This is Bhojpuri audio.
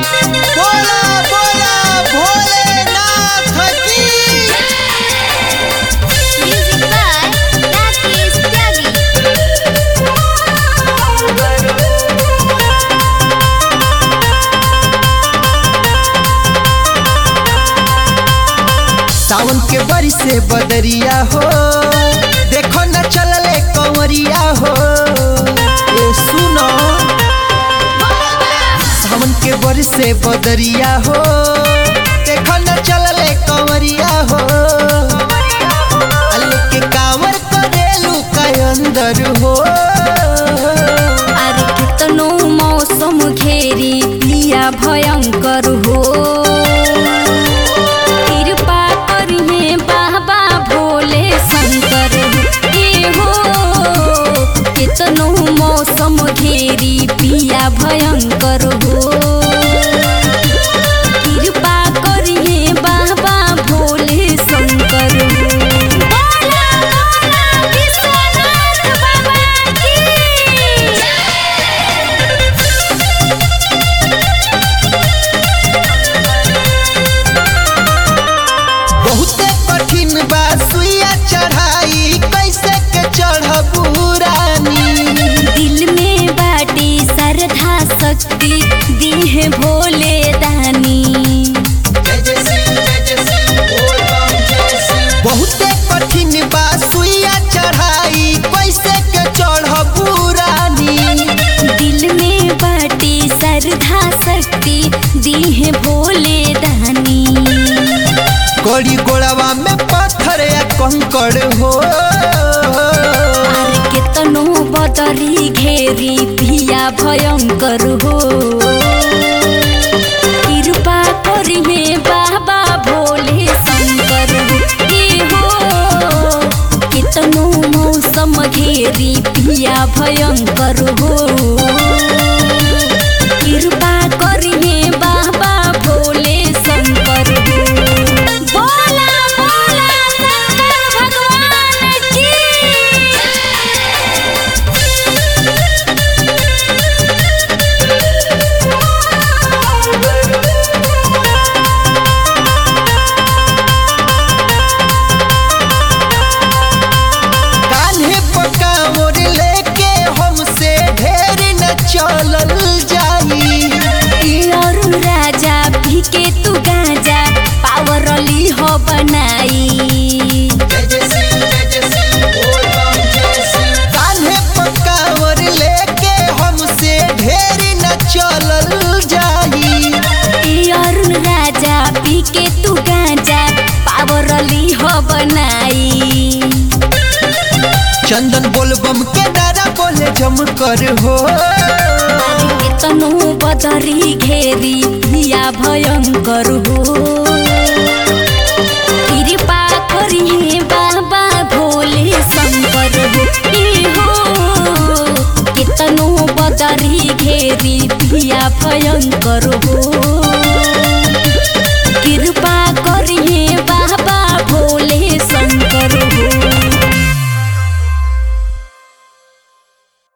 बोला बोला भोलेनाथ की। Music by Rakesh Tyagi। सावन के बरी से बदरिया हो, देखो न चलले कंवरिया हो। ए सुनो, सावन के बरी से बदरिया हो, देखो न चलले कंवरिया हो। अल्ले के कांवर करेलू का अंदर हो। अरे कितनो मौसम घेरी पिया भयंकर हो। कृपा करिए बाबा भोले शंकर हो। कितनो मौसम घेरी पिया भयंकर हो। कृपा करिए बाबा भोले शंकर हो। बोला बोला विश्वनाथ बाबा की। बहुते कठिन बा सुइया चढ़ाई, कैसे के चढ़बू रानी। दिल में बाटी श्रद्धा शक्ति दीहे भोले दानी। बहुते कठिन बा सुइया चढ़ाई, कैसे के चढ़बू रानी। दिल में बाटी श्रद्धा शक्ति दीहे भोले दानी। गोड़ी गोड़वा में पत्थर या कंकड़ हो। अरे कितनो बदरी घेरी पिया भयंकर हो। कृपा करिए बाबा भोले शंकर हो। कितनो मौसम घेरी पिया भयंकर हो। कृपा करिए बाबा भोले शंकर हो। बोला बोला शंकर भगवान की। कान्हे पका मोर लेके हमसे ढेर न चलल जाई। और राजा भी के तू गाजा पावरली हो बनाई। कान्हे पका मोर लेके हमसे ढेर न चलल जाई। और राजा भी के तू गाजा पावरली हो बनाई। चंदन बोलबम के नारा बोले जमकर हो। कितनो बदरी घेरी पिया भयंकर हो। कृपा करिए बाबा भोले शंकर हो। कितनो बदरी घेरी पिया भयंकर हो।